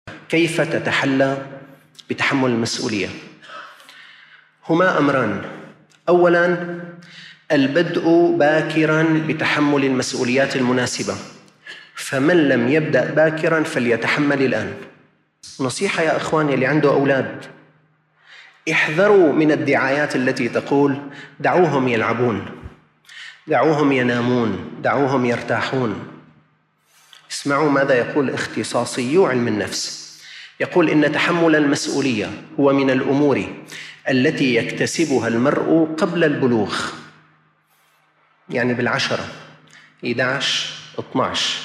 كيف تتحلى بتحمل المسؤولية؟ هما أمران. أولاً، البدء باكراً بتحمل المسؤوليات المناسبة، فمن لم يبدأ باكراً فليتحمل الآن. نصيحة يا أخواني اللي عنده أولاد، احذروا من الدعايات التي تقول دعوهم يلعبون، دعوهم ينامون، دعوهم يرتاحون. اسمعوا ماذا يقول اختصاصيو علم النفس. يقول إن تحمل المسؤولية هو من الأمور التي يكتسبها المرء قبل البلوغ، يعني بالعشرة 11 12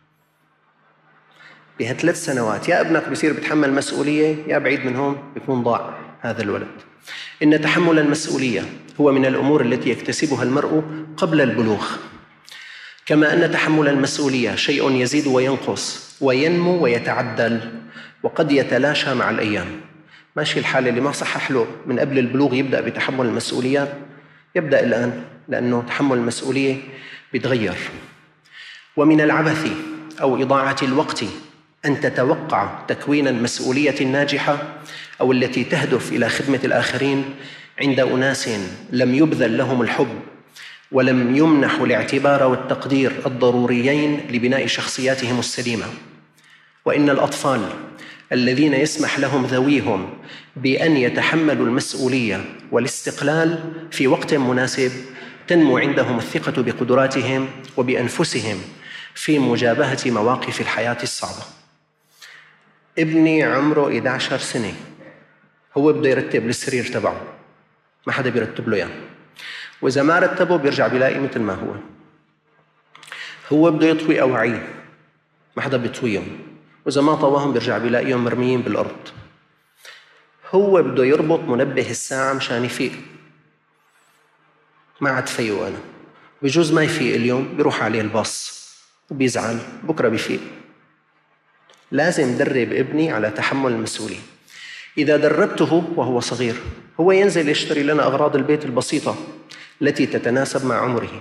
بها3 سنوات يا ابنك بيصير بتحمل مسؤولية يا بعيد من هون بيكون ضاع هذا الولد. إن تحمل المسؤولية هو من الأمور التي يكتسبها المرء قبل البلوغ، كما أن تحمل المسؤولية شيء يزيد وينقص وينمو ويتعدل وقد يتلاشى مع الأيام. ماشي الحال اللي ما صحح له من قبل البلوغ يبدأ بتحمل المسؤوليات يبدأ الآن، لأنه تحمل المسؤولية بيتغير. ومن العبث أو إضاعة الوقت أن تتوقع تكوين المسؤولية الناجحة أو التي تهدف إلى خدمة الآخرين عند أناس لم يبذل لهم الحب ولم يمنحوا الاعتبار والتقدير الضروريين لبناء شخصياتهم السليمة. وإن الأطفال الذين يسمح لهم ذويهم بأن يتحملوا المسؤولية والاستقلال في وقت مناسب تنمو عندهم الثقة بقدراتهم وبأنفسهم في مجابهة مواقف الحياة الصعبة. ابني عمره 11 سنة، هو بده يرتب السرير تبعه، ما حدا بيرتب له يعني، وإذا ما رتبه بيرجع بيلاقي مثل ما هو بده يطوي أوعيه، ما حدا بيطويهم، وإذا ما طواهم بيرجع بيلاقيهم مرميين بالأرض. هو بده يربط منبه الساعة مشان يفيق، ما عاد فيه أنا، بجوز ما يفيق اليوم بيروح عليه الباص وبيزعل، بكرة بيفيق. لازم درب ابني على تحمل المسؤولية. إذا دربته وهو صغير هو ينزل يشتري لنا أغراض البيت البسيطة التي تتناسب مع عمره.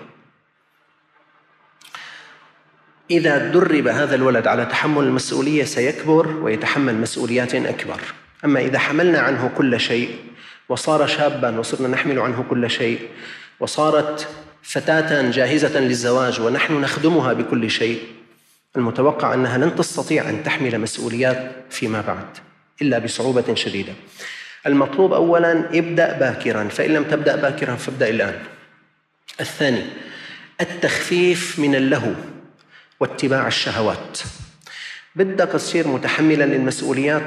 إذا درب هذا الولد على تحمل المسؤولية سيكبر ويتحمل مسؤوليات أكبر. أما إذا حملنا عنه كل شيء وصار شاباً وصرنا نحمل عنه كل شيء وصارت فتاة جاهزة للزواج ونحن نخدمها بكل شيء، المتوقع أنها لن تستطيع أن تحمل مسؤوليات فيما بعد إلا بصعوبة شديدة. المطلوب أولاً ابدأ باكراً، فإن لم تبدأ باكراً فابدأ الآن. الثاني، التخفيف من اللهو واتباع الشهوات. بدك تصير متحملاً للمسؤوليات،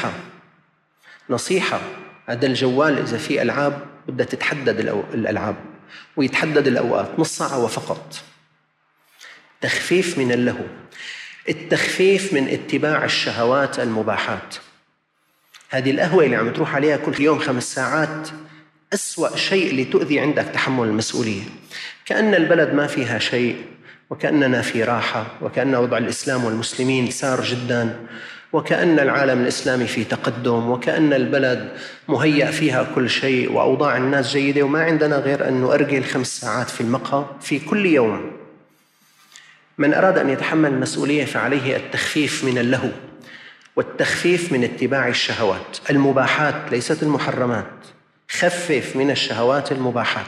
نصيحة هذا الجوال إذا في ألعاب بدها تتحدد الألعاب ويتحدد الأوقات، نص ساعة وفقط. تخفيف من اللهو، التخفيف من اتباع الشهوات المباحات. هذه القهوة اللي عم تروح عليها كل يوم 5 ساعات أسوأ شيء لتؤذي عندك تحمل المسؤولية. كأن البلد ما فيها شيء، وكأننا في راحة، وكأن وضع الإسلام والمسلمين سار جدا، وكأن العالم الإسلامي في تقدم، وكأن البلد مهيأ فيها كل شيء وأوضاع الناس جيدة، وما عندنا غير أن نؤرجل 5 ساعات في المقهى في كل يوم. من أراد أن يتحمل المسؤولية فعليه التخفيف من اللهو والتخفيف من اتباع الشهوات المباحات ليست المحرمات. خفف من الشهوات المباحات.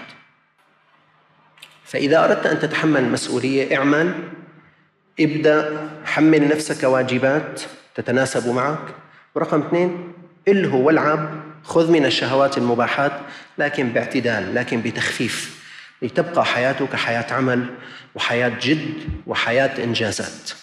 فإذا أردت أن تتحمل المسؤولية اعمل، ابدأ، حمل نفسك واجبات تتناسب معك. ورقم 2، الهو والعب، خذ من الشهوات المباحات لكن باعتدال، لكن بتخفيف، لتبقى حياتك حياة عمل وحياة جد وحياة إنجازات.